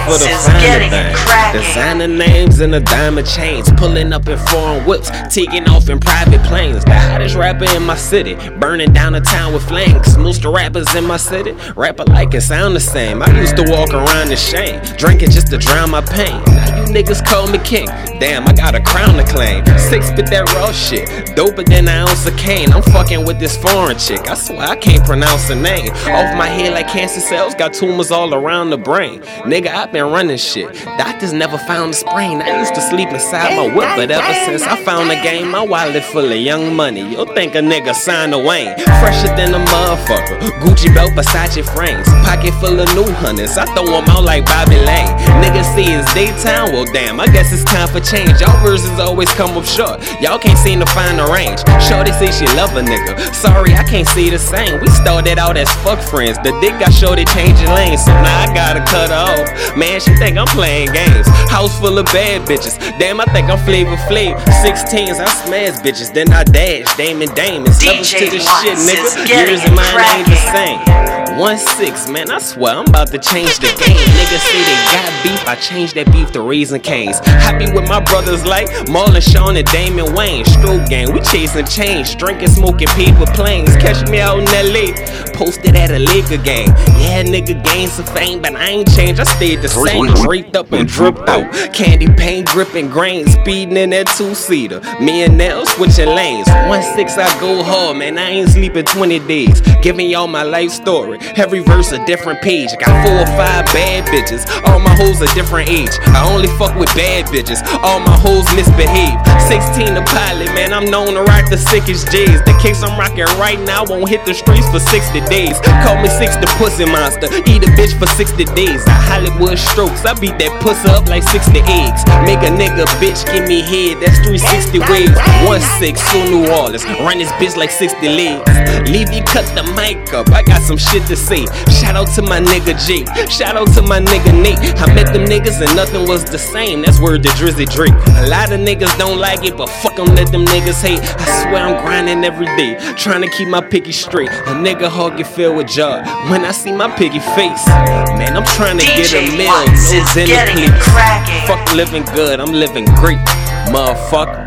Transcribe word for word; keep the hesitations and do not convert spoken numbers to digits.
for the finer thing. Designer names and the diamond chains, pulling up in foreign whips, taking off in private planes. The hottest rapper in my city, burning down the town with flames. Most of rappers in my city rap alike and sound the same. I used to walk around in shame, drinking just to drown my pain. Now you niggas call me king, damn, I got a crown to claim. Six spit that raw shit, doper than an ounce of cane. I'm fucking with this foreign chick, I swear I can't pronounce her name. Off my head like cancer cells, got tumors all around the brain. Nigga, I been running shit, doctors never found a sprain. I used to sleep inside my whip, but ever since I found the game, my wallet full of young money. You'll think a nigga signed a Wayne. Fresher than a motherfucker, Gucci belt, Versace frames, pocket full of new hundreds, I throw them out like Bobby Lane. Niggas see it's daytime, well damn, I guess it's time for change. Y'all verses always come up short, y'all can't seem to find the range. Shorty say she love a nigga, sorry I can't see the same. We started out as fuck friends, the dick got shorty changing lanes, so now I gotta cut her off. Man, she think I'm playing games, house full of bad bitches, damn I think I'm Flavor Flav. Sixteens, I smash bitches, then I dash Damon Damons. Levels to this shit, nigga, yours and mine ain't the same. One six, man, I swear I'm about to change the game. Niggas say they got beef, I changed that beef to Raising Cane's. Happy with my brothers like Marlon, Sean, and Damon Wayne. Stroke gang, we chasing chains, drinking, smoking paper planes. Catch me out in L A, posted at a Laker game. Yeah, nigga gained some fame, but I ain't changed, I stayed the same. Draped up and dripped out, candy paint dripping grains, speeding in that two-seater. Me and Nell switching lanes. One six, I go hard, man, I ain't sleeping twenty days. Giving y'all my life story, every verse a different page. I got four or five bad bitches, all my hoes a different age. I only fuck with bad bitches, all my hoes misbehave. Sixteen the pilot, man, I'm known to rock the sickest J's. The case I'm rocking right now won't hit the streets for sixty days. Call me Six the pussy monster, eat a bitch for sixty days. I Hollywood strokes, I beat that pussy up like sixty eggs. Make a nigga bitch give me head, that's three sixty waves. One six, so New Orleans, run this bitch like sixty legs. Leave you cut the mic up, I got some shit to say. Shout out to my nigga Jake, shout out to my nigga Nate. I met them niggas and nothing was the same, that's word to Drizzy Drake. A lot of niggas don't like it, but fuck them, let them niggas hate. I swear I'm grinding every day, trying to keep my picky straight. A nigga hug get filled with joy when I see my piggy face. Man, I'm trying to get a meal, no Zenny please. Fuck living good, I'm living great, motherfucker.